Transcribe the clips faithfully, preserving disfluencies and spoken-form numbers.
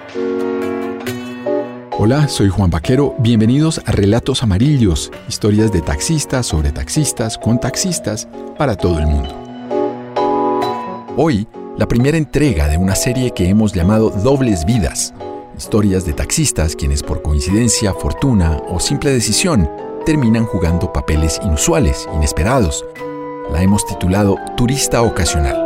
Hola, soy Juan Vaquero. Bienvenidos a Relatos Amarillos, historias de taxistas sobre taxistas con taxistas para todo el mundo. Hoy, la primera entrega de una serie que hemos llamado Dobles Vidas. Historias de taxistas quienes por coincidencia, fortuna o simple decisión terminan jugando papeles inusuales, inesperados. La hemos titulado Turista Ocasional.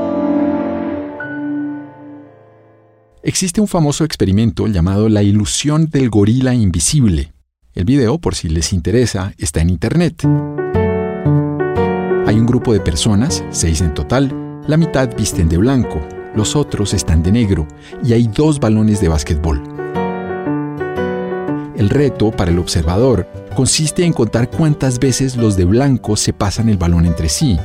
Existe un famoso experimento llamado la ilusión del gorila invisible. El video, por si les interesa, está en internet. Hay un grupo de personas, seis en total, la mitad visten de blanco, los otros están de negro y hay dos balones de básquetbol. El reto para el observador consiste en contar cuántas veces los de blanco se pasan el balón entre sí.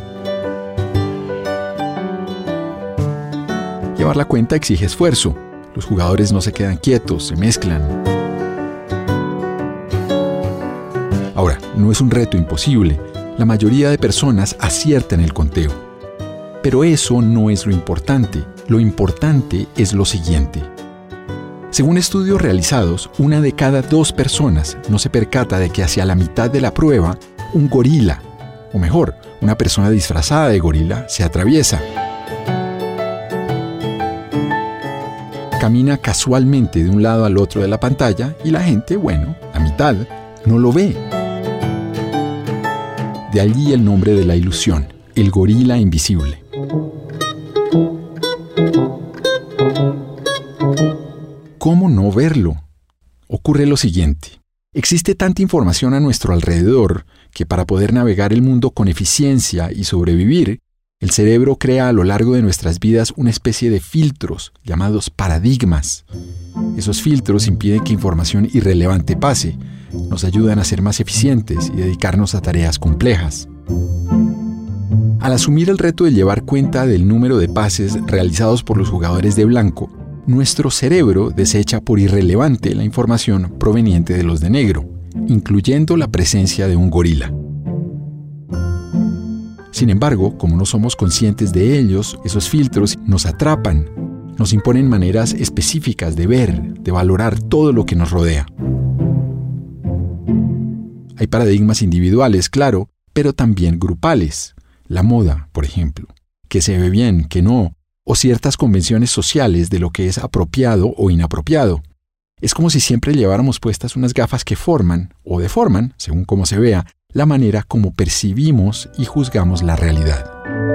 Llevar la cuenta exige esfuerzo. Los jugadores no se quedan quietos, se mezclan. Ahora, no es un reto imposible. La mayoría de personas aciertan el conteo. Pero eso no es lo importante. Lo importante es lo siguiente. Según estudios realizados, una de cada dos personas no se percata de que hacia la mitad de la prueba, un gorila, o mejor, una persona disfrazada de gorila, se atraviesa. Camina casualmente de un lado al otro de la pantalla y la gente, bueno, la mitad, no lo ve. De allí el nombre de la ilusión, el gorila invisible. ¿Cómo no verlo? Ocurre lo siguiente. Existe tanta información a nuestro alrededor que para poder navegar el mundo con eficiencia y sobrevivir, el cerebro crea a lo largo de nuestras vidas una especie de filtros llamados paradigmas. Esos filtros impiden que información irrelevante pase, nos ayudan a ser más eficientes y dedicarnos a tareas complejas. Al asumir el reto de llevar cuenta del número de pases realizados por los jugadores de blanco, nuestro cerebro desecha por irrelevante la información proveniente de los de negro, incluyendo la presencia de un gorila. Sin embargo, como no somos conscientes de ellos, esos filtros nos atrapan, nos imponen maneras específicas de ver, de valorar todo lo que nos rodea. Hay paradigmas individuales, claro, pero también grupales. La moda, por ejemplo, que se ve bien, que no, o ciertas convenciones sociales de lo que es apropiado o inapropiado. Es como si siempre lleváramos puestas unas gafas que forman, o deforman, según cómo se vea, la manera como percibimos y juzgamos la realidad.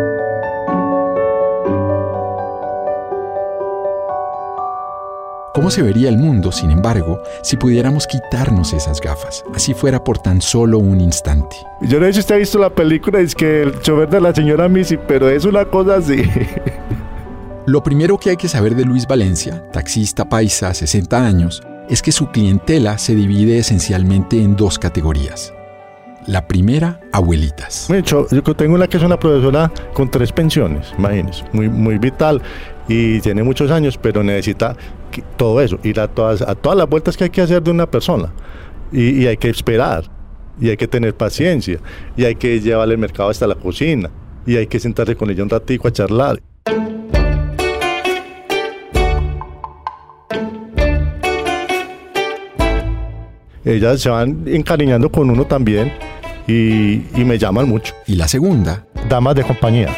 ¿Cómo se vería el mundo, sin embargo, si pudiéramos quitarnos esas gafas, así fuera por tan solo un instante? Yo no sé si usted ha visto la película, es que el chofer de la señora Missy, pero es una cosa así. Lo primero que hay que saber de Luis Valencia, taxista paisa, sesenta años, es que su clientela se divide esencialmente en dos categorías. La primera, abuelitas. Yo, yo tengo una que es una profesora con tres pensiones, imagínense, muy, muy vital y tiene muchos años, pero necesita todo eso, ir a todas, a todas las vueltas que hay que hacer de una persona y, y hay que esperar y hay que tener paciencia y hay que llevarle el mercado hasta la cocina y hay que sentarse con ella un ratico a charlar. Ellas se van encariñando con uno también y, y me llaman mucho. Y la segunda, damas de compañía.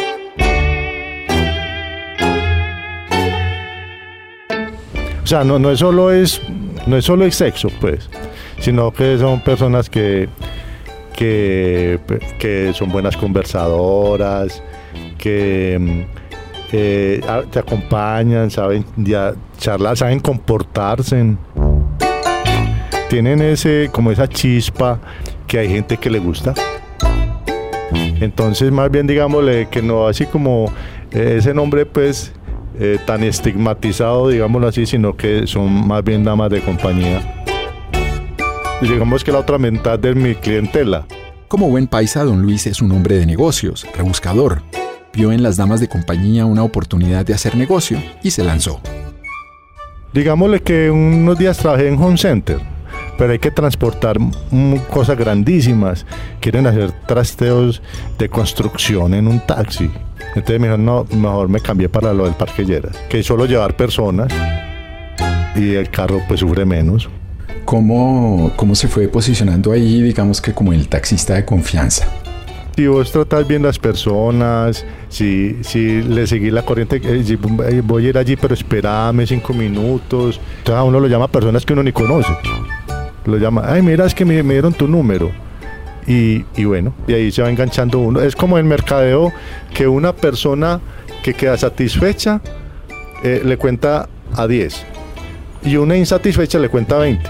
O sea, no, no es solo es, no es solo el sexo, pues, sino que son personas que, que, que son buenas conversadoras, que eh, te acompañan, saben ya charlar, saben comportarse. Tienen ese, como esa chispa que hay gente que le gusta. Entonces, más bien, digámosle que no así como eh, ese nombre, pues, eh, tan estigmatizado, digámoslo así, sino que son más bien damas de compañía. Digamos que la otra mitad de mi clientela. Como buen paisa, don Luis es un hombre de negocios, rebuscador. Vio en las damas de compañía una oportunidad de hacer negocio y se lanzó. Digámosle que unos días trabajé en Home Center, pero hay que transportar cosas grandísimas. Quieren hacer trasteos de construcción en un taxi. Entonces me dijeron, no, mejor me cambié para lo del parquilleras, que es solo llevar personas y el carro pues sufre menos. ¿Cómo, cómo se fue posicionando ahí, digamos que como el taxista de confianza? Si vos tratás bien las personas, si, si le seguís la corriente, eh, si voy a ir allí pero espérame cinco minutos, entonces a uno lo llama personas que uno ni conoce. Lo llama, ay mira, es que me, me dieron tu número. Y, y bueno, y ahí se va enganchando uno. Es como el mercadeo, que una persona que queda satisfecha eh, le cuenta a diez y una insatisfecha le cuenta a veinte.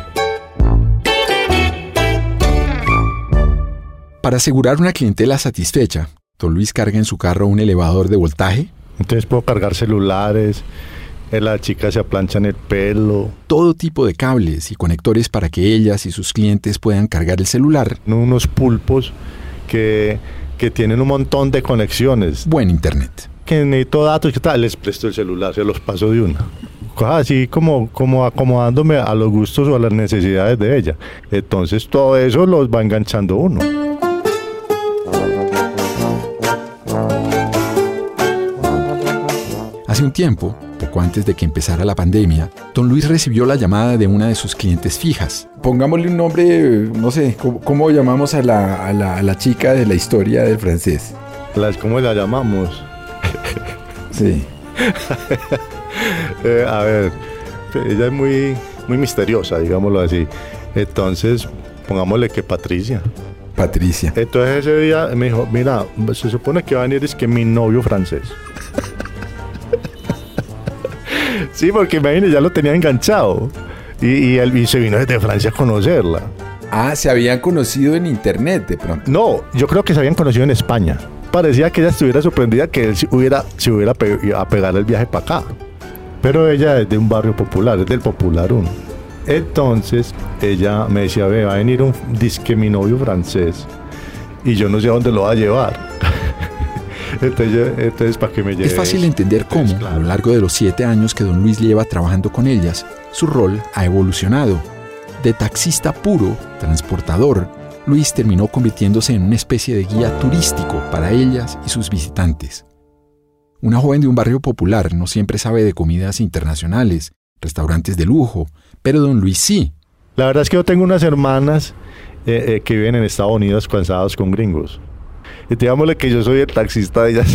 Para asegurar una clientela satisfecha, don Luis carga en su carro un elevador de voltaje. Entonces puedo cargar celulares, eh, las chicas se aplanchan el pelo. Todo tipo de cables y conectores para que ellas y sus clientes puedan cargar el celular. Unos pulpos que, que tienen un montón de conexiones. Buen internet. Que necesito datos, ¿qué tal? Les presto el celular, se los paso de una. Cosas así como, como acomodándome a los gustos o a las necesidades de ella. Entonces todo eso los va enganchando uno. Hace un tiempo, poco antes de que empezara la pandemia, don Luis recibió la llamada de una de sus clientes fijas. Pongámosle un nombre, no sé, ¿cómo, cómo llamamos a la, a, la, a la chica de la historia del francés? Las, ¿Cómo la llamamos? Sí. eh, a ver, ella es muy, muy misteriosa, digámoslo así. Entonces, pongámosle que Patricia. Patricia. Entonces ese día me dijo, mira, se supone que va a venir es que mi novio francés. Sí, porque imagínate, ya lo tenía enganchado. Y, y, él, y se vino desde Francia a conocerla. Ah, se habían conocido en internet de pronto. No, yo creo que se habían conocido en España. Parecía que ella estuviera sorprendida que él hubiera, se hubiera pe- a pegar el viaje para acá. Pero ella es de un barrio popular, es del Popular uno. Entonces, ella me decía, ve, va a venir un disque mi novio francés. Y yo no sé a dónde lo va a llevar. Entonces, yo, entonces para que me lleve. Es fácil entender cómo, entonces, claro, a lo largo de los siete años que don Luis lleva trabajando con ellas, su rol ha evolucionado. De taxista puro, transportador, Luis terminó convirtiéndose en una especie de guía turístico para ellas y sus visitantes. Una joven de un barrio popular no siempre sabe de comidas internacionales, restaurantes de lujo, pero don Luis sí. La verdad es que yo tengo unas hermanas eh, eh, que viven en Estados Unidos casadas con gringos. Y digámosle que yo soy el taxista de ellas.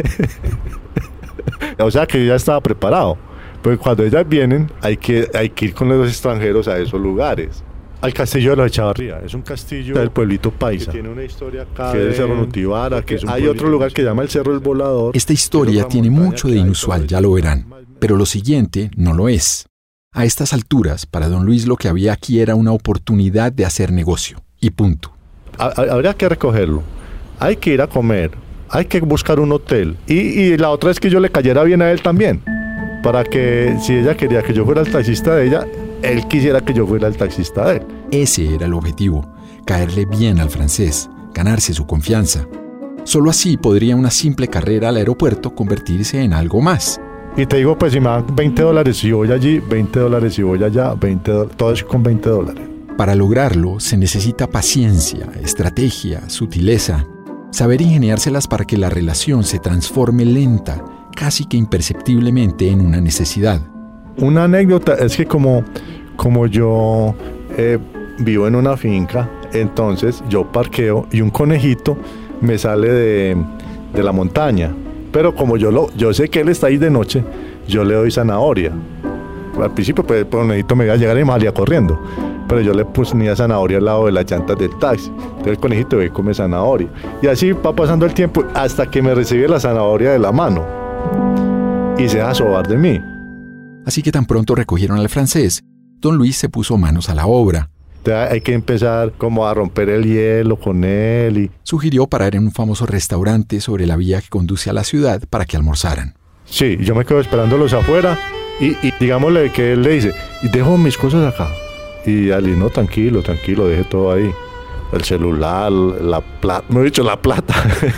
O sea que yo ya estaba preparado. Porque cuando ellas vienen, hay que, hay que ir con los extranjeros a esos lugares. Al castillo de la Echavarría. Es un castillo del pueblito paisa. Que tiene una historia acá. Que es el Cerro Nutibara. Que es un hay otro lugar que se llama el Cerro El Volador. Esta historia tiene mucho de inusual, ya lo verán. Pero lo siguiente no lo es. A estas alturas, para don Luis lo que había aquí era una oportunidad de hacer negocio. Y punto. Habría que recogerlo. Hay que ir a comer, hay que buscar un hotel. Y, y la otra es que yo le cayera bien a él también. Para que si ella quería que yo fuera el taxista de ella, él quisiera que yo fuera el taxista de él. Ese era el objetivo, caerle bien al francés, ganarse su confianza. Solo así podría una simple carrera al aeropuerto convertirse en algo más. Y te digo, pues si me dan veinte dólares si voy allí, veinte dólares si voy allá, veinte dólares, todo es con veinte dólares. Para lograrlo se necesita paciencia, estrategia, sutileza. Saber ingeniárselas para que la relación se transforme lenta, casi que imperceptiblemente en una necesidad. Una anécdota es que como, como yo eh, vivo en una finca, entonces yo parqueo y un conejito me sale de, de la montaña. Pero como yo, lo, yo sé que él está ahí de noche, yo le doy zanahoria. Al principio pues, el conejito me iba a llegar y me salía corriendo. Pero yo le ponía zanahoria al lado de las llantas del taxi. Entonces el conejito ve y come zanahoria. Y así va pasando el tiempo hasta que me recibe la zanahoria de la mano. Y se deja sobar de mí. Así que tan pronto recogieron al francés, don Luis se puso manos a la obra. Entonces hay que empezar como a romper el hielo con él. Y... sugirió parar en un famoso restaurante sobre la vía que conduce a la ciudad para que almorzaran. Sí, yo me quedo esperándolos afuera y, y digámosle que él le dice, y dejo mis cosas acá. Y Ali, no, tranquilo, tranquilo, deje todo ahí. El celular, la plata, me he dicho la plata.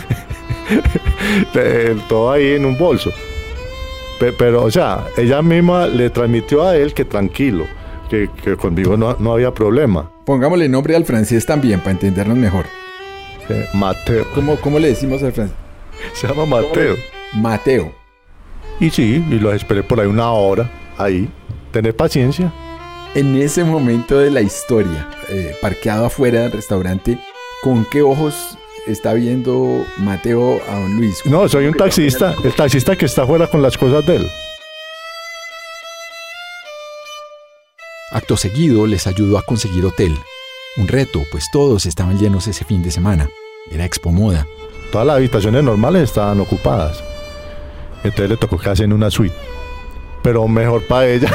Todo ahí en un bolso. Pero, pero, o sea, ella misma le transmitió a él que tranquilo, que, que conmigo no, no había problema. Pongámosle nombre al francés también, para entendernos mejor. Eh, Mateo. ¿Cómo, ¿Cómo le decimos al francés? Se llama Mateo. Mateo. Y sí, y los esperé por ahí una hora, ahí. tener paciencia. En ese momento de la historia, eh, parqueado afuera del restaurante, ¿con qué ojos está viendo Mateo a don Luis? No, soy un taxista, el taxista que está afuera con las cosas de él. Acto seguido les ayudó a conseguir hotel. Un reto, pues todos estaban llenos ese fin de semana. Era Expo Moda. Todas las habitaciones normales estaban ocupadas. Entonces le tocó quedarse en una suite. Pero mejor para ella.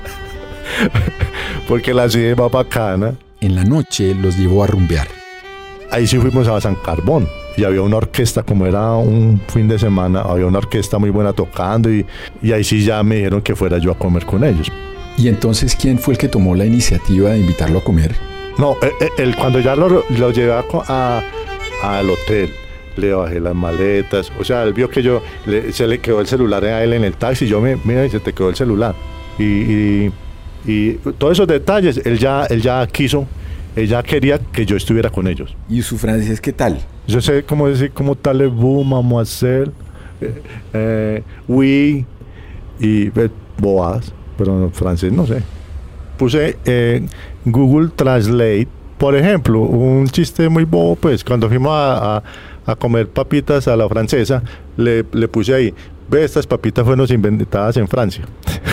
Porque la suite es más bacana. En la noche los llevó a rumbear. Ahí sí fuimos a San Carbón. Y había una orquesta, como era un fin de semana, había una orquesta muy buena tocando. Y, y ahí sí ya me dijeron que fuera yo a comer con ellos. ¿Y entonces quién fue el que tomó la iniciativa de invitarlo a comer? No, él, él cuando ya lo, lo llevé a, a, al hotel, le bajé las maletas, o sea, él vio que yo, le, se le quedó el celular a él en el taxi, yo me, mira, y se te quedó el celular. Y, y, y todos esos detalles, él ya, él ya quiso, él ya quería que yo estuviera con ellos. ¿Y su francés qué tal? Yo sé cómo decir, cómo tal es vous, mademoiselle, eh, eh, oui, y eh, boas, pero en francés no sé. Puse eh, Google Translate, por ejemplo, un chiste muy bobo, pues, cuando fuimos a, a, a comer papitas a la francesa, le, le puse ahí, ve, estas papitas fueron inventadas en Francia.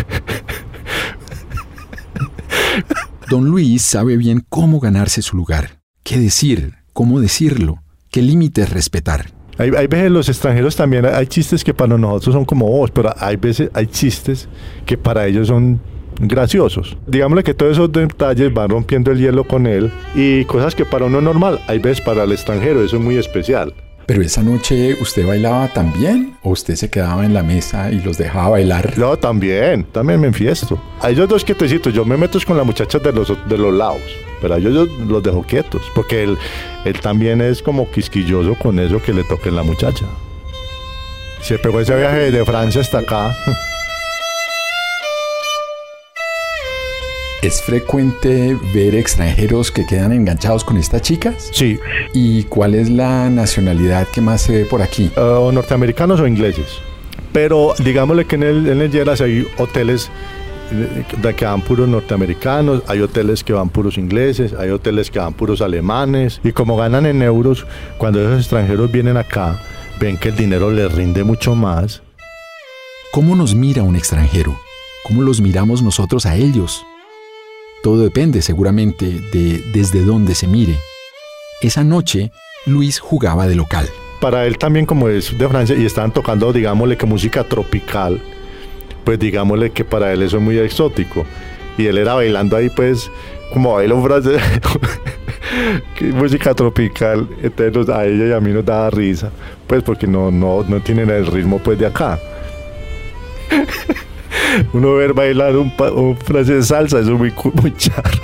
Don Luis sabe bien cómo ganarse su lugar, qué decir, cómo decirlo, qué límites respetar. Hay, hay veces los extranjeros también, hay chistes que para nosotros son como bobos, pero hay veces hay chistes que para ellos son graciosos. Digámosle que todos esos detalles van rompiendo el hielo con él y cosas que para uno es normal, hay veces para el extranjero eso es muy especial. ¿Pero esa noche usted bailaba también? ¿O usted se quedaba en la mesa y los dejaba bailar? No, también, también me enfiesto. A ellos dos quietecitos, yo me meto con las muchachas de los, de los lados, pero a ellos yo los dejo quietos, porque él, él también es como quisquilloso con eso que le toque en la muchacha. Se pegó ese viaje de Francia hasta acá. ¿Es frecuente ver extranjeros que quedan enganchados con estas chicas? Sí. ¿Y cuál es la nacionalidad que más se ve por aquí? Uh, norteamericanos o ingleses. Pero digámosle que en el, en el Lleras hay hoteles de que van puros norteamericanos, hay hoteles que van puros ingleses, hay hoteles que van puros alemanes. Y como ganan en euros, cuando esos extranjeros vienen acá, ven que el dinero les rinde mucho más. ¿Cómo nos mira un extranjero? ¿Cómo los miramos nosotros a ellos? Todo depende seguramente de desde dónde se mire. Esa noche, Luis jugaba de local. Para él también, como es de Francia y estaban tocando, digámosle que música tropical, pues digámosle que para él eso es muy exótico. Y él era bailando ahí, pues, como baila un francés, música tropical. Entonces a ella y a mí nos daba risa, pues porque no, no, no tienen el ritmo pues de acá. Uno ver bailar un, un francés de salsa, eso es muy, muy charro.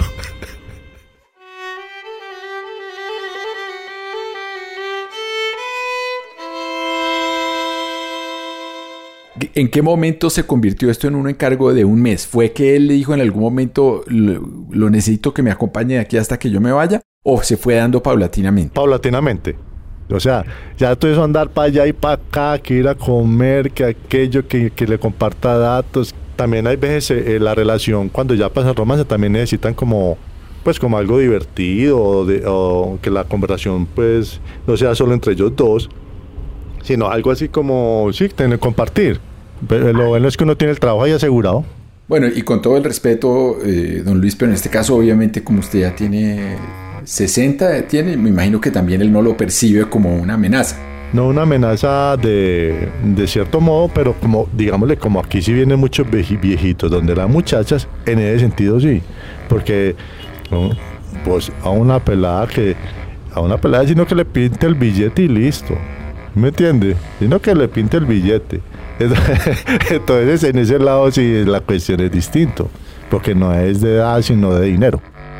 ¿En qué momento se convirtió esto en un encargo de un mes? ¿Fue que él le dijo en algún momento, lo, lo necesito que me acompañe de aquí hasta que yo me vaya? ¿O se fue dando paulatinamente? Paulatinamente. O sea, ya todo eso andar para allá y para acá, que ir a comer, que aquello, que, que le comparta datos. También hay veces eh, la relación, cuando ya pasa el romance, también necesitan como, pues como algo divertido, o, de, o que la conversación pues no sea solo entre ellos dos, sino algo así como, sí, tener, compartir. Pero lo bueno es que uno tiene el trabajo ahí asegurado. Bueno, y con todo el respeto, eh, don Luis, pero en este caso obviamente como usted ya tiene sesenta, tiene, me imagino que también él no lo percibe como una amenaza. No una amenaza de, de cierto modo, pero como, digámosle, como aquí sí vienen muchos viejitos, donde las muchachas, en ese sentido sí, porque ¿no? Pues a una pelada que, a una pelada sino que le pinte el billete y listo, ¿me entiende? Sino que le pinte el billete. Entonces en ese lado sí la cuestión es distinto, porque no es de edad sino de dinero.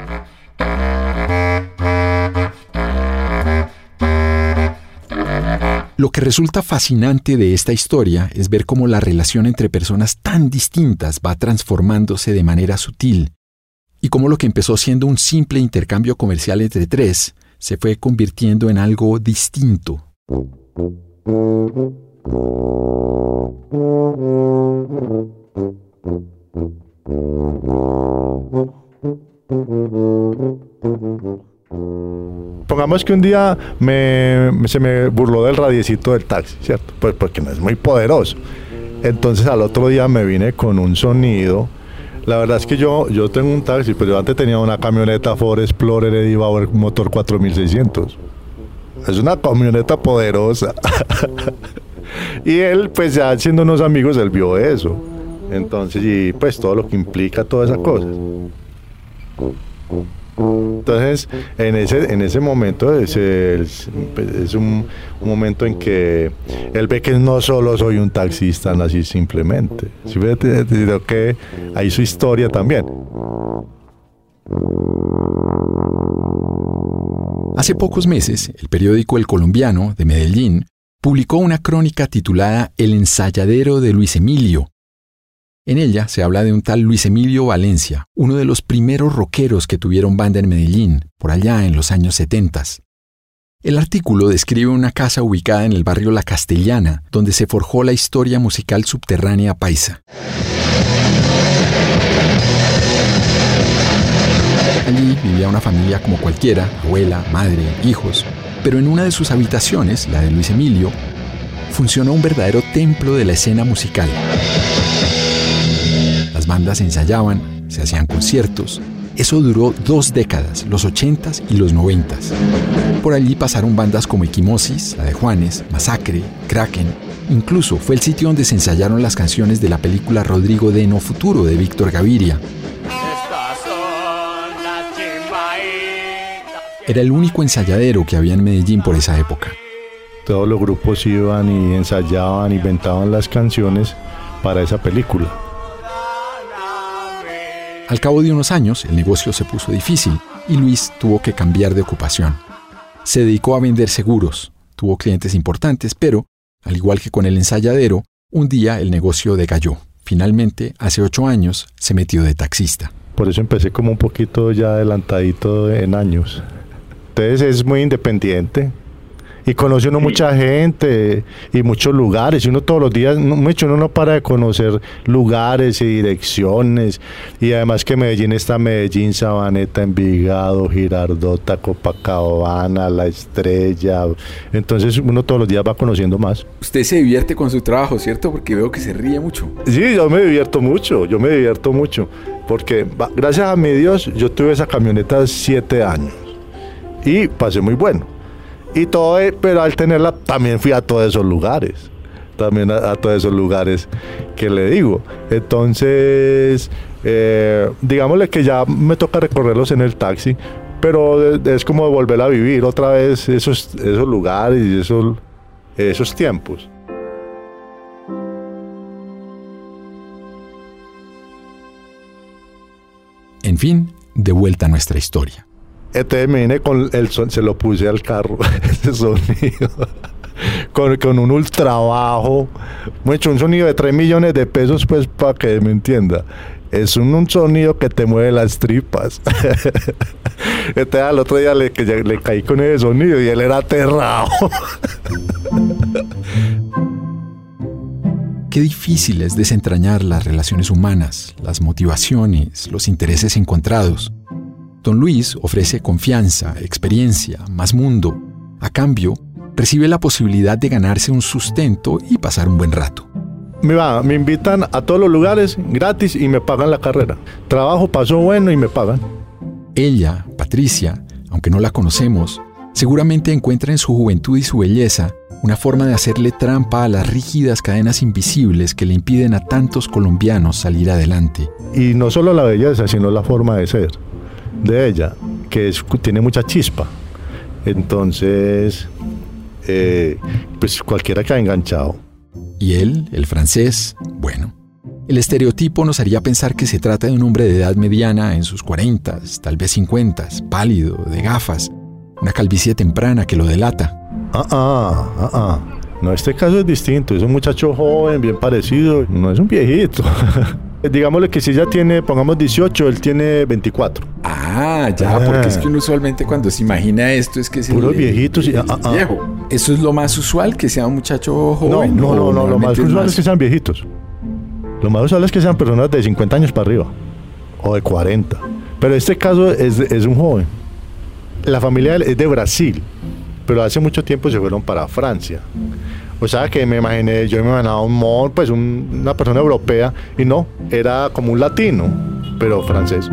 Lo que resulta fascinante de esta historia es ver cómo la relación entre personas tan distintas va transformándose de manera sutil y cómo lo que empezó siendo un simple intercambio comercial entre tres se fue convirtiendo en algo distinto. Pongamos que un día me, se me burló del radiecito del taxi, ¿cierto? Pues porque no es muy poderoso. Entonces al otro día me vine con un sonido. La verdad es que yo, yo tengo un taxi, pero yo antes tenía una camioneta Ford Explorer Eddie Bauer motor cuatro mil seiscientos. Es una camioneta poderosa. Y él, pues ya siendo unos amigos, él vio eso. Entonces, y pues todo lo que implica todas esas cosas. Entonces, en ese, en ese momento es, es, es un, un momento en que él ve que no solo soy un taxista, así simplemente, sino que hay su historia también. Hace pocos meses, el periódico El Colombiano de Medellín publicó una crónica titulada El ensayadero de Luis Emilio. En ella se habla de un tal Luis Emilio Valencia, uno de los primeros rockeros que tuvieron banda en Medellín, por allá en los años setenta. El artículo describe una casa ubicada en el barrio La Castellana, donde se forjó la historia musical subterránea paisa. Allí vivía una familia como cualquiera, abuela, madre, hijos, pero en una de sus habitaciones, la de Luis Emilio, funcionó un verdadero templo de la escena musical. Las bandas ensayaban, se hacían conciertos. Eso duró dos décadas, los ochentas y los noventas. Por allí pasaron bandas como Equimosis, la de Juanes, Masacre, Kraken. Incluso fue el sitio donde se ensayaron las canciones de la película Rodrigo de No Futuro de Víctor Gaviria. Era el único ensayadero que había en Medellín por esa época. Todos los grupos iban y ensayaban, inventaban las canciones para esa película. Al cabo de unos años, el negocio se puso difícil y Luis tuvo que cambiar de ocupación. Se dedicó a vender seguros, tuvo clientes importantes, pero, al igual que con el ensayadero, un día el negocio decayó. Finalmente, hace ocho años, se metió de taxista. Por eso empecé como un poquito ya adelantadito en años. Entonces es muy independiente. Y conoce uno sí. mucha gente y muchos lugares. Y uno todos los días, mucho uno no para de conocer lugares y direcciones. Y además que Medellín está Medellín, Sabaneta, Envigado, Girardota, Copacabana, La Estrella. Entonces uno todos los días va conociendo más. Usted se divierte con su trabajo, ¿cierto? Porque veo que se ríe mucho. Sí, yo me divierto mucho, yo me divierto mucho. Porque gracias a mi Dios, yo tuve esa camioneta siete años. Y pasé muy bueno. Y todo, pero al tenerla también fui a todos esos lugares, también a, a todos esos lugares que le digo. Entonces, eh, digámosle que ya me toca recorrerlos en el taxi, pero es como volver a vivir otra vez esos, esos lugares y esos, esos tiempos. En fin, de vuelta a nuestra historia. Entonces me vine con el son, se lo puse al carro, ese sonido, con, con un ultra bajo, mucho, un sonido de tres millones de pesos, pues para que me entienda. Es un, un sonido que te mueve las tripas. Entonces al otro día le, que le caí con ese sonido y él era aterrado. Qué difícil es desentrañar las relaciones humanas, las motivaciones, los intereses encontrados. Don Luis ofrece confianza, experiencia, más mundo. A cambio, recibe la posibilidad de ganarse un sustento y pasar un buen rato. Me, va, me invitan a todos los lugares gratis y me pagan la carrera. Trabajo, paso bueno y me pagan. Ella, Patricia, aunque no la conocemos, seguramente encuentra en su juventud y su belleza una forma de hacerle trampa a las rígidas cadenas invisibles que le impiden a tantos colombianos salir adelante. Y no solo la belleza, sino la forma de ser de ella, que es, tiene mucha chispa. Entonces, eh, pues cualquiera que ha enganchado. Y él, el francés, bueno, el estereotipo nos haría pensar que se trata de un hombre de edad mediana en sus cuarentas, tal vez cincuentas, pálido, de gafas, una calvicie temprana que lo delata. Ah, ah, ah, ah. No, este caso es distinto, es un muchacho joven, bien parecido, no es un viejito. Digámosle que si ella tiene, pongamos dieciocho, él tiene veinticuatro. Ah, ya, ah. Porque es que uno usualmente cuando se imagina esto es que es puros viejitos y ah, ah, viejo. ¿Eso es lo más usual, que sea un muchacho joven? No, no, no, no, lo más usual más... es que sean viejitos. Lo más usual es que sean personas de cincuenta años para arriba, o de cuarenta. Pero este caso es, es un joven. La familia es de Brasil, pero hace mucho tiempo se fueron para Francia. O sea que me imaginé, yo me imaginaba un mon, pues un, una persona europea, y no, era como un latino, pero francés.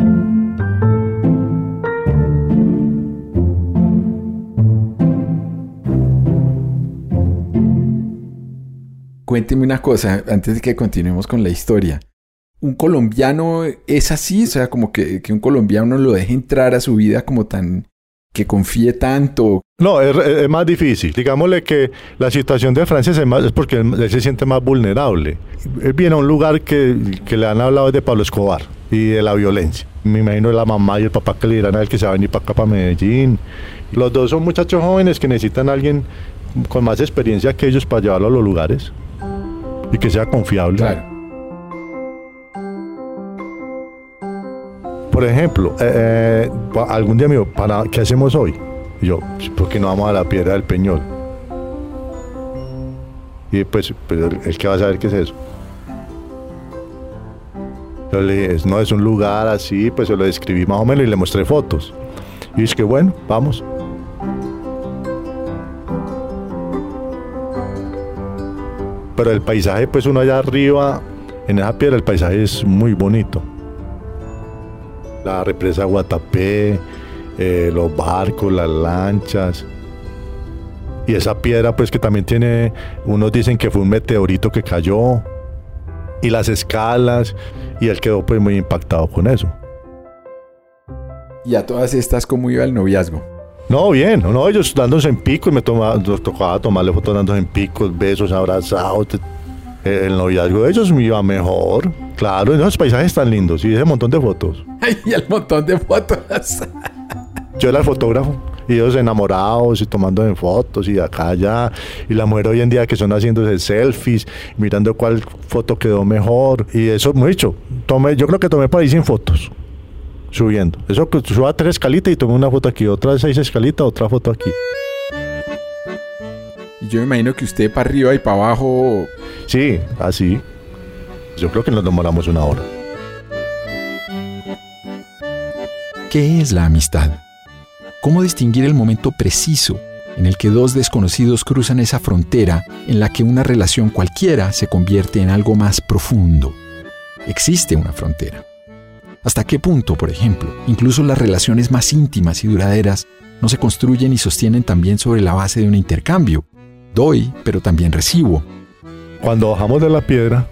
Cuénteme una cosa, antes de que continuemos con la historia. ¿Un colombiano es así? O sea, como que, que un colombiano lo deje entrar a su vida como tan... que confíe tanto. No, es, es más difícil. Digámosle que la situación de Francia es, más, es porque él, él se siente más vulnerable. Él viene a un lugar que, que le han hablado de Pablo Escobar y de la violencia. Me imagino la mamá y el papá que le dirán a él que se va a venir para acá, para Medellín. Los dos son muchachos jóvenes que necesitan a alguien con más experiencia que ellos para llevarlo a los lugares y que sea confiable. Claro. Por ejemplo, eh, eh, algún día me dijo, ¿para qué hacemos hoy? Y yo, ¿por qué no vamos a la Piedra del Peñol? Y pues, pues el, el que va a saber qué es eso. Yo le dije, no, es un lugar así, pues se lo describí más o menos y le mostré fotos. Y es que bueno, vamos. Pero el paisaje, pues uno allá arriba, en esa piedra, el paisaje es muy bonito. La represa Guatapé, eh, los barcos, las lanchas. Y esa piedra pues que también tiene, unos dicen que fue un meteorito que cayó. Y las escalas, y él quedó pues muy impactado con eso. ¿Y a todas estas cómo iba el noviazgo? No, bien, no, ellos dándose en picos, me tomaba, nos tocaba tomarle fotos dándose en picos, besos, abrazados. El noviazgo de ellos me iba mejor, claro, esos paisajes están lindos, y ese montón de fotos. ¡Ay, y el montón de fotos! Yo era el fotógrafo, y ellos enamorados y tomando en fotos, y acá allá, y la mujer hoy en día que son haciéndose selfies, mirando cuál foto quedó mejor, y eso mucho. Tomé, yo creo que tomé para ahí cien fotos, subiendo. Eso que suba tres escalitas y tomé una foto aquí, otra seis escalitas, otra foto aquí. Y yo me imagino que usted para arriba y para abajo... Sí, así. Yo creo que nos demoramos una hora. ¿Qué es la amistad? ¿Cómo distinguir el momento preciso en el que dos desconocidos cruzan esa frontera en la que una relación cualquiera se convierte en algo más profundo? Existe una frontera. ¿Hasta qué punto, por ejemplo, incluso las relaciones más íntimas y duraderas no se construyen y sostienen también sobre la base de un intercambio? Doy, pero también recibo. Cuando bajamos de la piedra,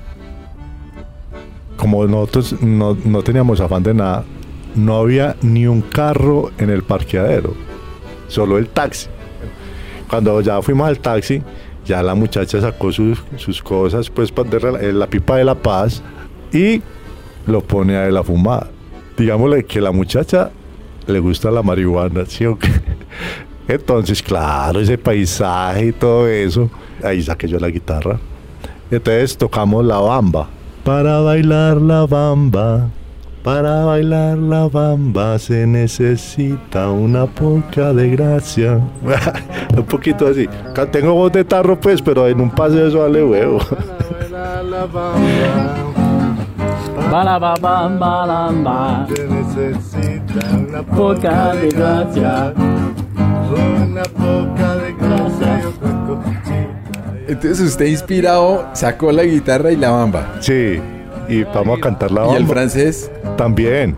como nosotros no, no teníamos afán de nada, no había ni un carro en el parqueadero, solo el taxi. Cuando ya fuimos al taxi, ya la muchacha sacó sus, sus cosas, pues de la pipa de la paz, y lo pone a él a fumar. Digámosle que la muchacha le gusta la marihuana, ¿sí o qué? Entonces, claro, ese paisaje y todo eso, ahí saqué yo la guitarra. Entonces tocamos la bamba. Para bailar la bamba, para bailar la bamba se necesita una poca de gracia. Un poquito así. Tengo voz de tarro pues, pero en un paseo eso vale huevo. Para bailar la bamba, se necesita una poca de gracia. Una poca de gracia. Entonces usted inspirado sacó la guitarra y la bamba. Sí, y vamos a cantar la bamba. ¿Y el francés? También.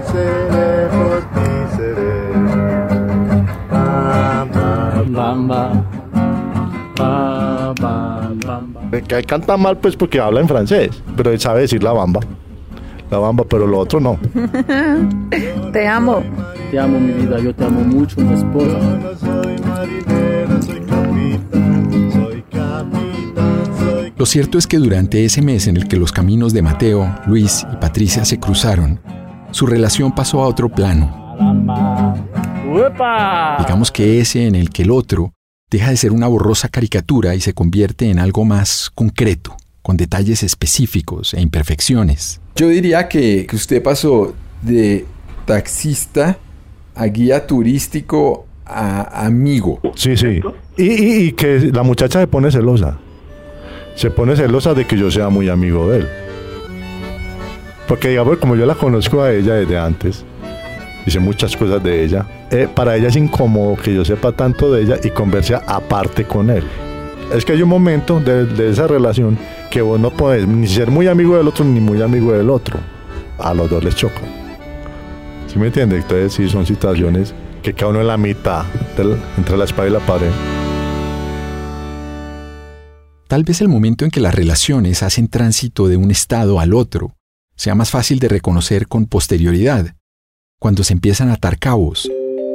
Bamba. Ba, ba, bamba. Que él canta mal pues porque habla en francés, pero él sabe decir la bamba. La bamba, pero lo otro no. Te amo. Te amo, mi vida, yo te amo mucho, mi esposa. Lo cierto es que durante ese mes en el que los caminos de Mateo, Luis y Patricia se cruzaron, su relación pasó a otro plano. ¡Uepa! Digamos que ese en el que el otro deja de ser una borrosa caricatura y se convierte en algo más concreto, con detalles específicos e imperfecciones. Yo diría que, que usted pasó de taxista a guía turístico a amigo. Sí, sí. Y, y, y que la muchacha se pone celosa. Se pone celosa de que yo sea muy amigo de él. Porque digamos, como yo la conozco a ella desde antes, hice muchas cosas de ella, eh, para ella es incómodo que yo sepa tanto de ella y converse aparte con él. Es que hay un momento de, de esa relación que vos no podés ni ser muy amigo del otro ni muy amigo del otro. A los dos les choca. ¿Sí me entiende? Entonces sí son situaciones que cada uno en la mitad del, entre la espada y la pared. Tal vez el momento en que las relaciones hacen tránsito de un estado al otro sea más fácil de reconocer con posterioridad, cuando se empiezan a atar cabos.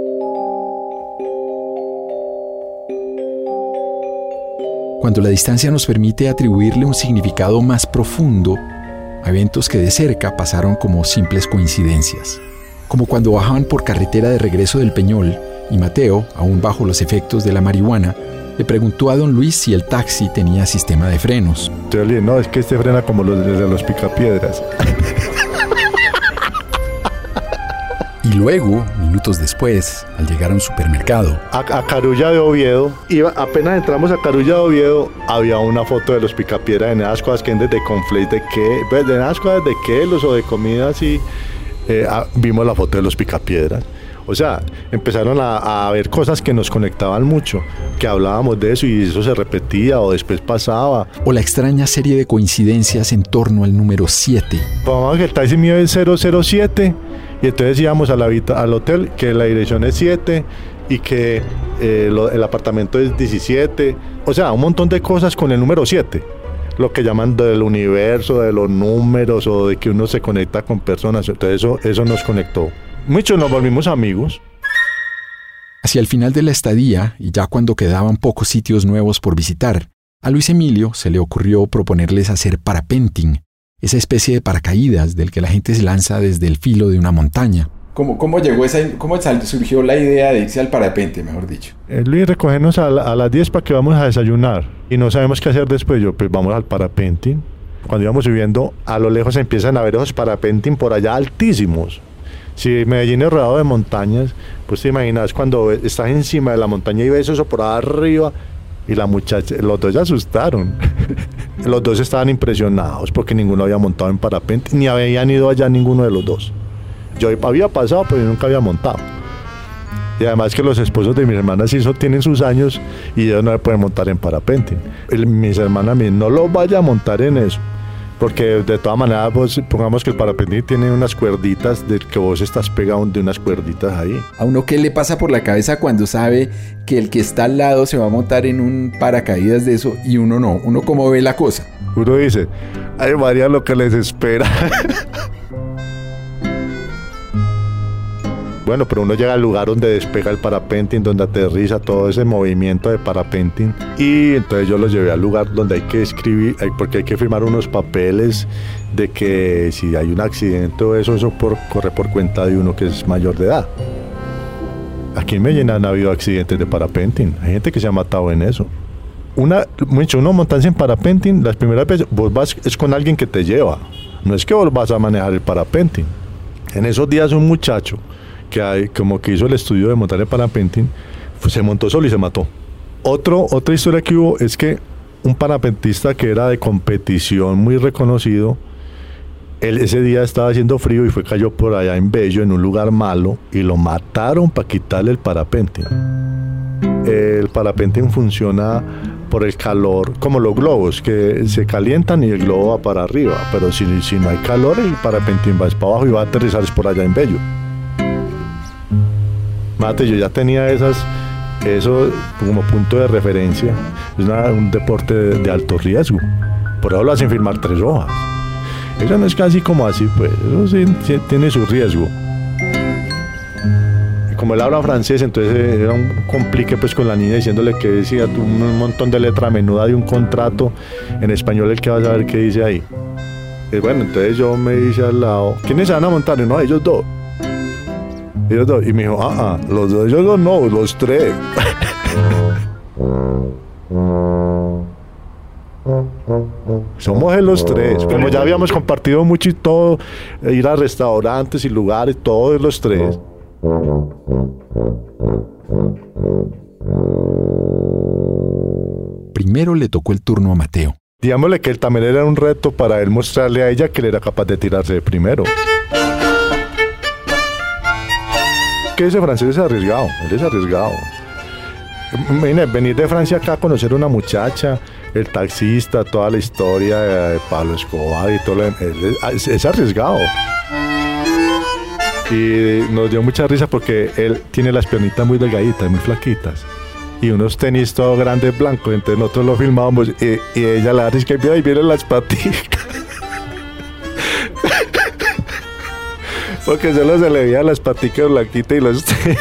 Cuando la distancia nos permite atribuirle un significado más profundo a eventos que de cerca pasaron como simples coincidencias. Como cuando bajaban por carretera de regreso del Peñol y Mateo, aún bajo los efectos de la marihuana, le preguntó a don Luis si el taxi tenía sistema de frenos. Yo le dije, no, es que este frena como los de los picapiedras. Y luego, minutos después, al llegar a un supermercado, A, a Carulla de Oviedo, iba, apenas entramos a Carulla de Oviedo, había una foto de los picapiedras en esas cosas que venden de conflays, de qué, pues, de esas cosas de quelos o de comida así. Eh, ah, vimos la foto de los picapiedras. O sea, empezaron a, a ver cosas que nos conectaban mucho, que hablábamos de eso y eso se repetía o después pasaba. o la extraña serie de coincidencias en torno al número siete. Vamos a que el taxi mío es cero cero siete y entonces íbamos a la habita- al hotel que la dirección es siete y que eh, lo- el apartamento es diecisiete. O sea, un montón de cosas con el número siete. Lo que llaman del universo, de los números o de que uno se conecta con personas. Entonces eso, eso nos conectó. Muchos nos volvimos amigos. Hacia el final de la estadía, y ya cuando quedaban pocos sitios nuevos por visitar, a Luis Emilio se le ocurrió proponerles hacer parapenting, esa especie de paracaídas del que la gente se lanza desde el filo de una montaña. ¿Cómo, cómo llegó esa, cómo sal- surgió la idea de irse al parapente, mejor dicho? Eh, Luis, recogernos a, la- a las diez para que vamos a desayunar. Y no sabemos qué hacer después. Yo, pues vamos al parapenting. Cuando íbamos subiendo, a lo lejos empiezan a ver esos parapenting por allá altísimos. Si Medellín es rodeado de montañas, pues te imaginas cuando estás encima de la montaña y ves eso por arriba. Y la muchacha, los dos se asustaron. Los dos estaban impresionados porque ninguno había montado en parapente, ni habían ido allá ninguno de los dos. Yo había pasado, pero yo nunca había montado. Y además que los esposos de mis hermanas sí eso tienen sus años y ellos no pueden montar en parapente. El- mis hermanas me dicen, no lo vaya a montar en eso. Porque de todas maneras, pues, pongamos que el parapente tiene unas cuerditas de que vos estás pegado de unas cuerditas ahí. ¿A uno qué le pasa por la cabeza cuando sabe que el que está al lado se va a montar en un paracaídas de eso y uno no? ¿Uno cómo ve la cosa? Uno dice, ay María, lo que les espera. Bueno, pero uno llega al lugar donde despega el parapenting, donde aterriza todo ese movimiento de parapenting. Y entonces yo los llevé al lugar donde hay que escribir, hay- porque hay que firmar unos papeles de que si hay un accidente o eso, eso por, corre por cuenta de uno que es mayor de edad. Aquí en Medellín han habido accidentes de parapenting. Hay gente que se ha matado en eso. Una, mucho, uno montarse en parapenting, las primeras veces vos vas, es con alguien que te lleva. No es que vos vas a manejar el parapenting. En esos días un muchacho que hay, como que hizo el estudio de montar el parapenting, pues, se montó solo y se mató. Otro, otra historia que hubo es que un parapentista que era de competición muy reconocido, él ese día estaba haciendo frío y fue cayó por allá en Bello, en un lugar malo, y lo mataron para quitarle el parapenting. El parapenting funciona por el calor, como los globos, que se calientan y el globo va para arriba, pero si, si no hay calor, el parapenting va para abajo y va a aterrizar es por allá en Bello. Mate, yo ya tenía esas, eso como punto de referencia. Es una- un deporte de, de alto riesgo. Por eso lo hacen firmar tres hojas. Eso no es casi como así, pues. Eso sí, sí tiene su riesgo. Y como él habla francés, entonces eh, era un complique pues con la niña diciéndole que decía tú, un montón de letra menuda de un contrato en español, el que va a saber qué dice ahí. Y bueno, entonces yo me dice al lado, ¿quiénes se van a montar? Y no, ellos dos. Ellos dos. Y me dijo, ah, ah, los dos, ellos dos no, los tres. Somos de los tres. Como ya habíamos compartido mucho y todo, eh, ir a restaurantes y lugares, todos los tres. Primero le tocó el turno a Mateo. Digámosle que él también era un reto para él mostrarle a ella que él era capaz de tirarse de primero. Que ese francés es arriesgado, él es arriesgado. Venir de Francia acá a conocer a una muchacha, el taxista, toda la historia de Pablo Escobar y todo lo es, es arriesgado. Y nos dio mucha risa porque él tiene las piernitas muy delgaditas, muy flaquitas. Y unos tenis todos grandes blancos, entonces nosotros lo filmábamos y, y ella la dice que mira y vienen las paticas. Porque solo se le veían las paticas blanquitas y los tenis.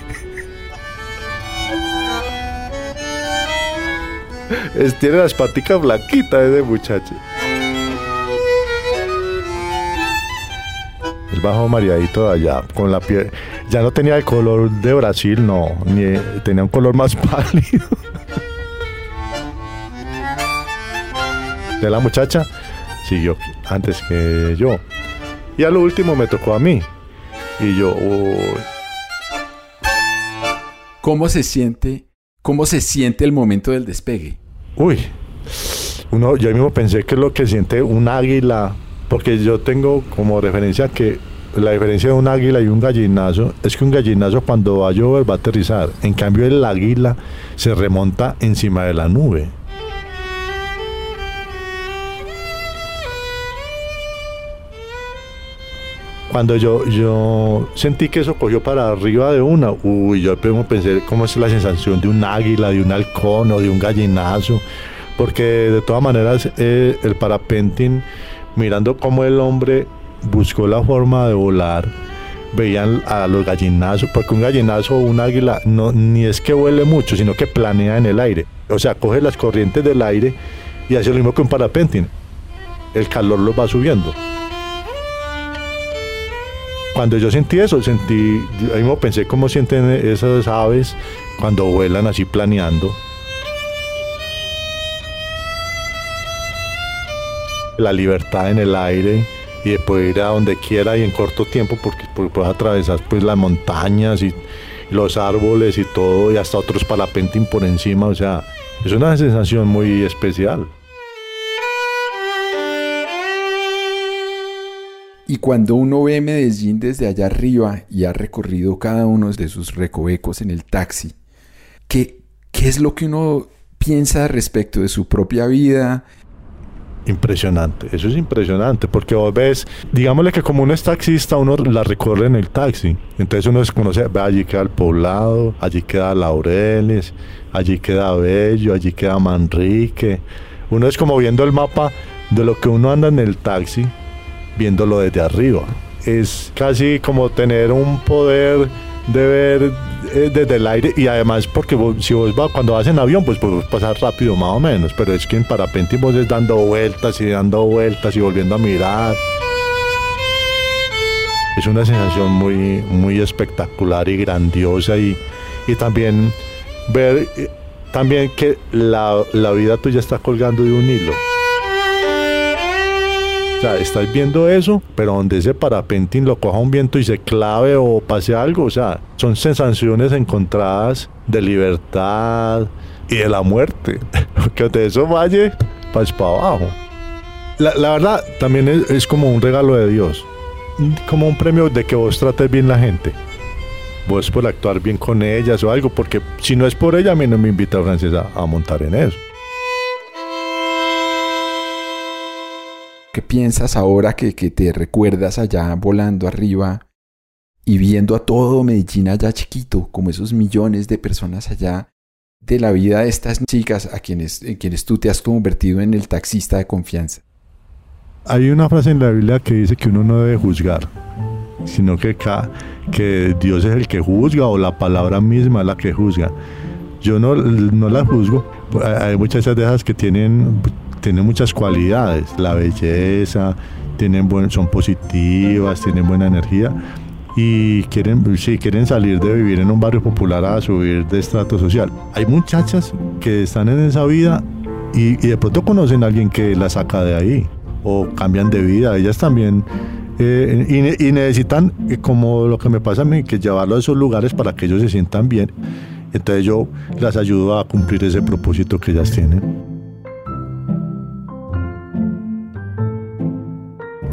Es, tiene las paticas blanquitas ese muchacho. El bajo mareadito de allá, con la piel. Ya no tenía el color de Brasil, no. Ni, tenía un color más pálido. De la muchacha siguió antes que yo. Y a lo último me tocó a mí. Y yo... Uy. ¿Cómo se siente, cómo se siente el momento del despegue? Uy. Uno, yo mismo pensé que es lo que siente un águila... Porque yo tengo como referencia que la diferencia de un águila y un gallinazo es que un gallinazo cuando va a llover va a aterrizar. En cambio el águila se remonta encima de la nube. Cuando yo, yo sentí que eso cogió para arriba de una, uy, yo pensé cómo es la sensación de un águila, de un halcón o de un gallinazo. Porque de todas maneras eh, el parapenting... Mirando cómo el hombre buscó la forma de volar, veían a los gallinazos, porque un gallinazo o un águila no, ni es que vuele mucho, sino que planea en el aire. O sea, coge las corrientes del aire y hace lo mismo que un parapenting. El calor los va subiendo. Cuando yo sentí eso, sentí, yo mismo pensé cómo sienten esas aves cuando vuelan así planeando. La libertad en el aire y de poder ir a donde quiera y en corto tiempo porque, porque puedes atravesar pues las montañas y, y los árboles y todo y hasta otros parapenting por encima, o sea, es una sensación muy especial. Y cuando uno ve Medellín desde allá arriba y ha recorrido cada uno de sus recovecos en el taxi, ¿qué, qué es lo que uno piensa respecto de su propia vida? Impresionante, eso es impresionante, porque vos ves, digámosle que como uno es taxista, uno la recorre en el taxi, entonces uno se conoce, ve, allí queda el Poblado, allí queda Laureles, allí queda Bello, allí queda Manrique, uno es como viendo el mapa de lo que uno anda en el taxi, viéndolo desde arriba, es casi como tener un poder de ver eh, desde el aire y además porque vos, si vos vas cuando vas en avión pues puedes pasar rápido más o menos, pero es que en parapenting vos es dando vueltas y dando vueltas y volviendo a mirar. Es una sensación muy, muy espectacular y grandiosa y, y también ver eh, también que la, la vida tuya está colgando de un hilo. O sea, estás viendo eso, pero donde ese parapenting lo coja un viento y se clave o pase algo, o sea, son sensaciones encontradas de libertad y de la muerte. Que de eso vaya, pues para abajo. La, la verdad, también es, es como un regalo de Dios, como un premio de que vos trates bien la gente. Vos por actuar bien con ellas o algo, porque si no es por ella, a mí no me invita a Francesa a montar en eso. ¿Qué piensas ahora que, que te recuerdas allá volando arriba y viendo a todo Medellín allá chiquito, como esos millones de personas allá, de la vida de estas chicas a quienes, en quienes tú te has convertido en el taxista de confianza? Hay una frase en la Biblia que dice que uno no debe juzgar, sino que, que Dios es el que juzga o la palabra misma es la que juzga. Yo no, no la juzgo. Hay muchas de esas que tienen... tienen muchas cualidades, la belleza, tienen buen, son positivas, tienen buena energía y quieren, sí, quieren salir de vivir en un barrio popular a subir de estrato social. Hay muchachas que están en esa vida y, y de pronto conocen a alguien que la saca de ahí o cambian de vida. Ellas también eh, y, y necesitan, como lo que me pasa a mí, que llevarlo a esos lugares para que ellos se sientan bien. Entonces yo las ayudo a cumplir ese propósito que ellas tienen.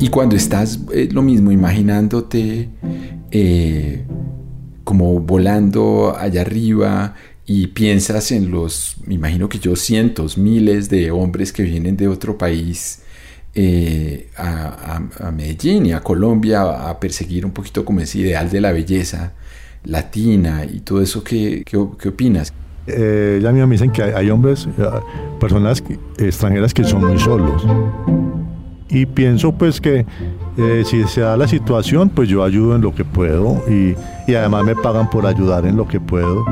Y cuando estás eh, lo mismo, imaginándote eh, como volando allá arriba y piensas en los, me imagino que yo, cientos, miles de hombres que vienen de otro país eh, a, a, a Medellín y a Colombia a, a perseguir un poquito como ese ideal de la belleza latina y todo eso, ¿qué, qué, qué opinas? Eh, ya mismo me dicen que hay, hay hombres, personas que, extranjeras que son muy solos. Y pienso pues que eh, si se da la situación, pues yo ayudo en lo que puedo y, y además me pagan por ayudar en lo que puedo.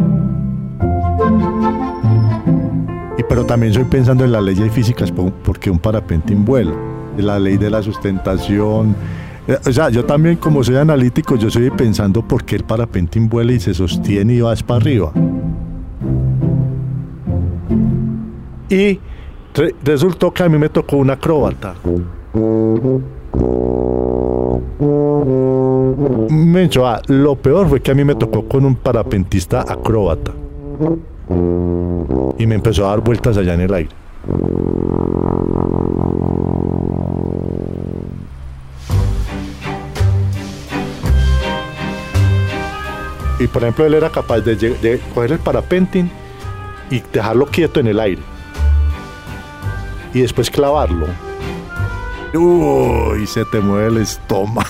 Y, pero también estoy pensando en las leyes físicas porque un parapenting vuela. La ley de la sustentación. O sea, yo también como soy analítico, yo estoy pensando por qué el parapenting vuela y se sostiene y va para arriba. Y re- resultó que a mí me tocó un acróbata. Mencho, ah, lo peor fue que a mí me tocó con un parapentista acróbata. Y me empezó a dar vueltas allá en el aire. Y por ejemplo, él era capaz de, de coger el parapenting y dejarlo quieto en el aire. Y después clavarlo. Uy, se te mueve el estómago.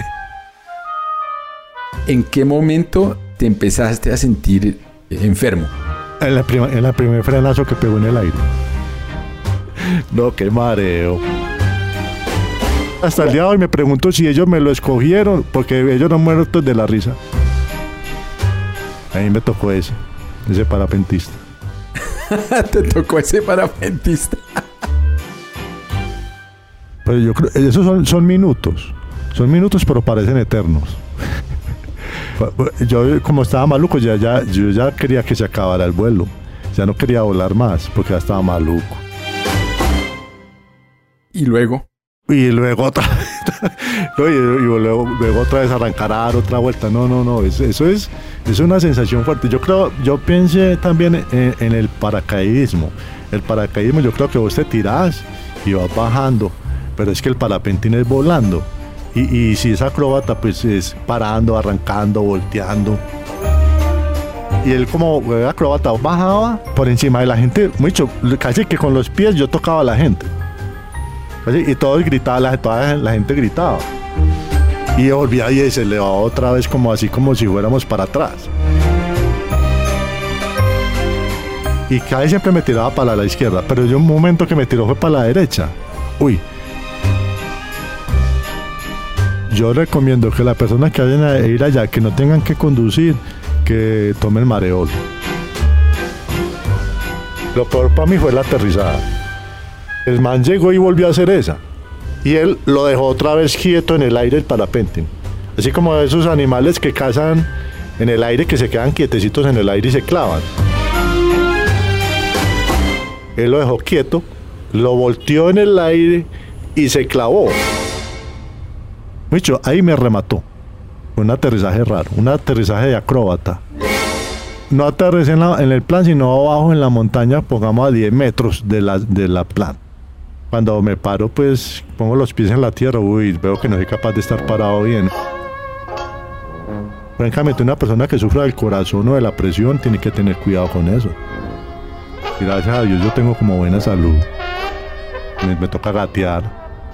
¿En qué momento te empezaste a sentir enfermo? En la, prima, en la primer frenazo que pegó en el aire. No, qué mareo. Hasta el día de hoy me pregunto si ellos me lo escogieron, porque ellos no han muerto de la risa. A mí me tocó ese, ese parapentista. Te tocó ese parapentista. Pero yo creo, esos son, son minutos. Son minutos, pero parecen eternos. Yo, como estaba maluco, ya, ya, yo ya quería que se acabara el vuelo. Ya no quería volar más, porque ya estaba maluco. ¿Y luego? Y luego otra no, y, y luego, luego otra vez arrancar a dar otra vuelta. No, no, no. Eso, eso es, es una sensación fuerte. Yo creo, yo pensé también en, en el paracaidismo. El paracaidismo, yo creo que vos te tirás y vas bajando. Pero es que el parapenting es volando. Y, y si es acróbata, pues es parando, arrancando, volteando. Y él como acróbata bajaba por encima de la gente, mucho, casi que con los pies yo tocaba a la gente. Casi, y todos gritaban, la, toda la gente gritaba. Y volvía y se elevaba otra vez como así, como si fuéramos para atrás. Y casi siempre me tiraba para la izquierda, pero yo un momento que me tiró fue para la derecha. Uy. Yo recomiendo que las personas que vayan a ir allá, que no tengan que conducir, que tomen mareol. Lo peor para mí fue la aterrizada. El man llegó y volvió a hacer esa. Y él lo dejó otra vez quieto en el aire el parapenting. Así como esos animales que cazan en el aire, que se quedan quietecitos en el aire y se clavan. Él lo dejó quieto, lo volteó en el aire y se clavó. Mucho, ahí me remató. Un aterrizaje raro, un aterrizaje de acróbata. No aterricé en, la, en el plan, sino abajo en la montaña, pongamos a diez metros de la, de la plan. Cuando me paro, pues pongo los pies en la tierra, uy, veo que no soy capaz de estar parado bien. Francamente, una persona que sufra del corazón o de la presión tiene que tener cuidado con eso. Y gracias a Dios yo tengo como buena salud. Me, me toca gatear.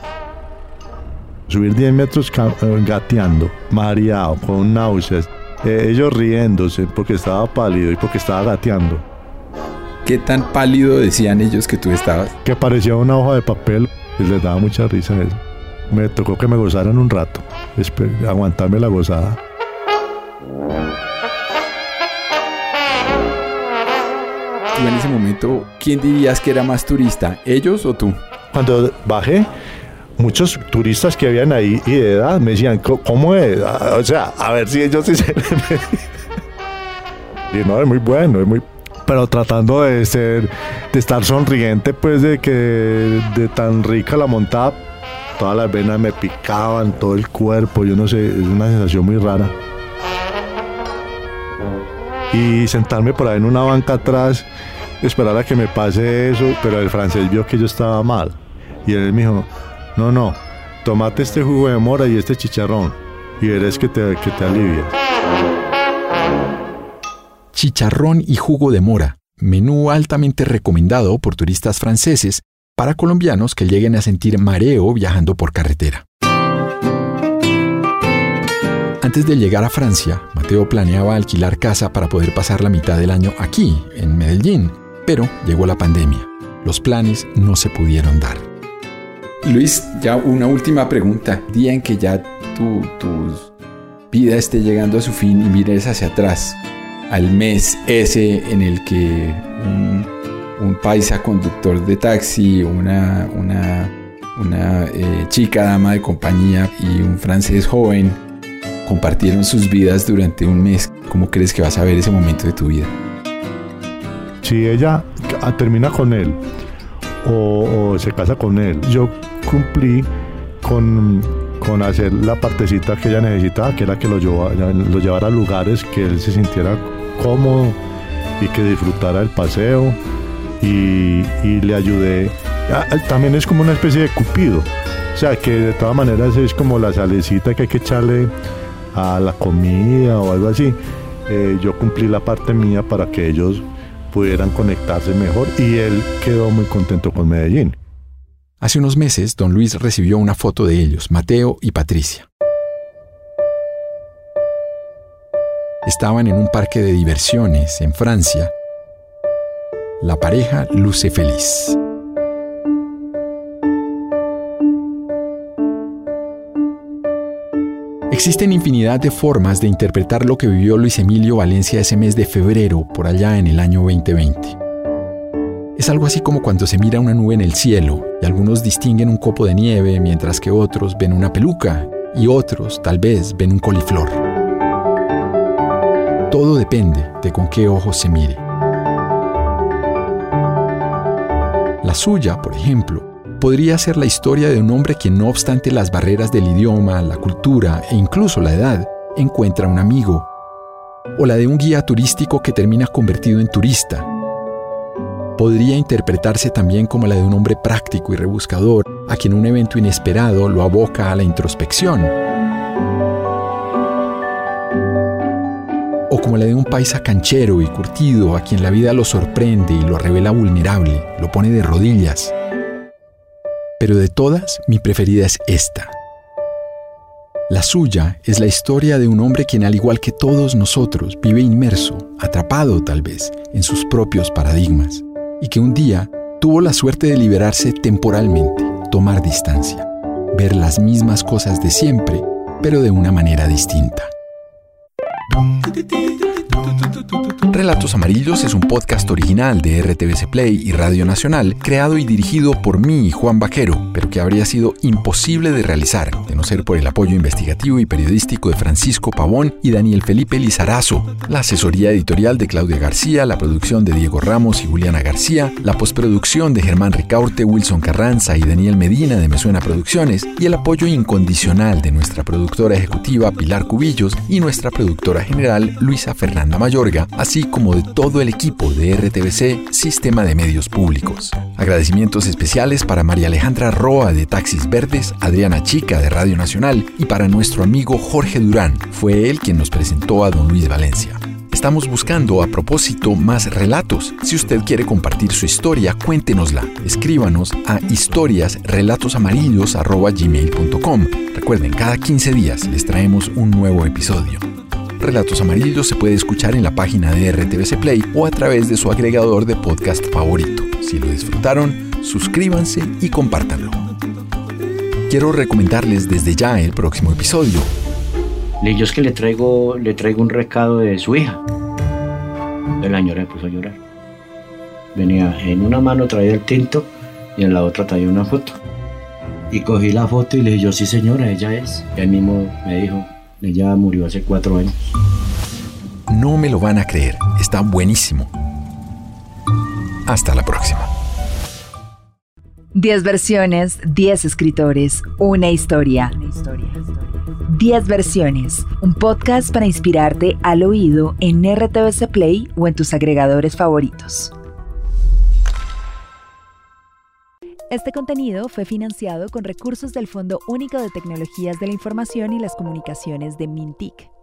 Subir diez metros gateando, mareado, con náuseas, eh, ellos riéndose porque estaba pálido y porque estaba gateando. ¿Qué tan pálido decían ellos que tú estabas? Que parecía una hoja de papel y les daba mucha risa eso. Me tocó que me gozaran un rato, esper- aguantarme la gozada. Tú en ese momento, ¿quién dirías que era más turista, ellos o tú? Cuando bajé, muchos turistas que habían ahí y de edad me decían, ¿cómo es? O sea, a ver si ellos sí se... Y no, es muy bueno, es muy... Pero tratando de ser, de estar sonriente, pues de que de tan rica la montada, todas las venas me picaban, todo el cuerpo, yo no sé, es una sensación muy rara. Y sentarme por ahí en una banca atrás, esperar a que me pase eso, pero el francés vio que yo estaba mal. Y él me dijo, no, no, tomate este jugo de mora y este chicharrón y verás que te, que te alivias. Chicharrón y jugo de mora, menú altamente recomendado por turistas franceses para colombianos que lleguen a sentir mareo viajando por carretera. Antes de llegar a Francia, Mateo planeaba alquilar casa para poder pasar la mitad del año aquí, en Medellín, pero llegó la pandemia. Los planes no se pudieron dar. Luis, ya una última pregunta. Día en que ya tu, tu vida esté llegando a su fin y mires hacia atrás, al mes ese en el que un, un paisa conductor de taxi, una, una, una eh, chica dama de compañía y un francés joven compartieron sus vidas durante un mes. ¿Cómo crees que vas a ver ese momento de tu vida? Si ella termina con él o, o se casa con él, yo cumplí con, con hacer la partecita que ella necesitaba, que era que lo, lleva, lo llevara a lugares que él se sintiera cómodo y que disfrutara el paseo, y, y le ayudé. También es como una especie de cupido, o sea que de todas maneras es como la salecita que hay que echarle a la comida o algo así. Eh, yo cumplí la parte mía para que ellos pudieran conectarse mejor y él quedó muy contento con Medellín. Hace unos meses, don Luis recibió una foto de ellos, Mateo y Patricia. Estaban en un parque de diversiones en Francia. La pareja luce feliz. Existen infinidad de formas de interpretar lo que vivió Luis Emilio Valencia ese mes de febrero, por allá en el año veinte veinte. Es algo así como cuando se mira una nube en el cielo y algunos distinguen un copo de nieve mientras que otros ven una peluca y otros tal vez ven un coliflor. Todo depende de con qué ojos se mire. La suya, por ejemplo, podría ser la historia de un hombre que, no obstante las barreras del idioma, la cultura e incluso la edad, encuentra un amigo. O la de un guía turístico que termina convertido en turista. Podría interpretarse también como la de un hombre práctico y rebuscador, a quien un evento inesperado lo aboca a la introspección. O como la de un paisa canchero y curtido, a quien la vida lo sorprende y lo revela vulnerable, lo pone de rodillas. Pero de todas, mi preferida es esta. La suya es la historia de un hombre quien, al igual que todos nosotros, vive inmerso, atrapado tal vez, en sus propios paradigmas, y que un día tuvo la suerte de liberarse temporalmente, tomar distancia, ver las mismas cosas de siempre, pero de una manera distinta. Relatos Amarillos es un podcast original de R T V C Play y Radio Nacional, creado y dirigido por mí, Juan Vaquero, pero que habría sido imposible de realizar, de no ser por el apoyo investigativo y periodístico de Francisco Pavón y Daniel Felipe Lizarazo, la asesoría editorial de Claudia García, la producción de Diego Ramos y Juliana García, la postproducción de Germán Ricaurte, Wilson Carranza y Daniel Medina de Me Suena Producciones, y el apoyo incondicional de nuestra productora ejecutiva Pilar Cubillos y nuestra productora general Luisa Fernanda Mayorga, así como de todo el equipo de R T V C, Sistema de Medios Públicos. Agradecimientos especiales para María Alejandra Roa de Taxis Verdes, Adriana Chica de Radio Nacional y para nuestro amigo Jorge Durán. Fue él quien nos presentó a don Luis Valencia. Estamos buscando, a propósito, más relatos. Si usted quiere compartir su historia, cuéntenosla. Escríbanos a historias relatos amarillos arroba gmail punto com. Recuerden, cada quince días les traemos un nuevo episodio. Relatos Amarillos se puede escuchar en la página de R T V C Play o a través de su agregador de podcast favorito. Si lo disfrutaron, suscríbanse y compártanlo. Quiero recomendarles desde ya el próximo episodio. Yo es que le traigo, le traigo un recado de su hija. De la señora me puso a llorar. Venía en una mano traía el tinto y en la otra traía una foto. Y cogí la foto y le dije, yo sí señora, ella es. Y él mismo me dijo, ella murió hace cuatro años. No me lo van a creer, está buenísimo. Hasta la próxima. diez versiones, diez escritores, una historia. diez versiones, un podcast para inspirarte al oído en R T V C Play o en tus agregadores favoritos. Este contenido fue financiado con recursos del Fondo Único de Tecnologías de la Información y las Comunicaciones de MINTIC.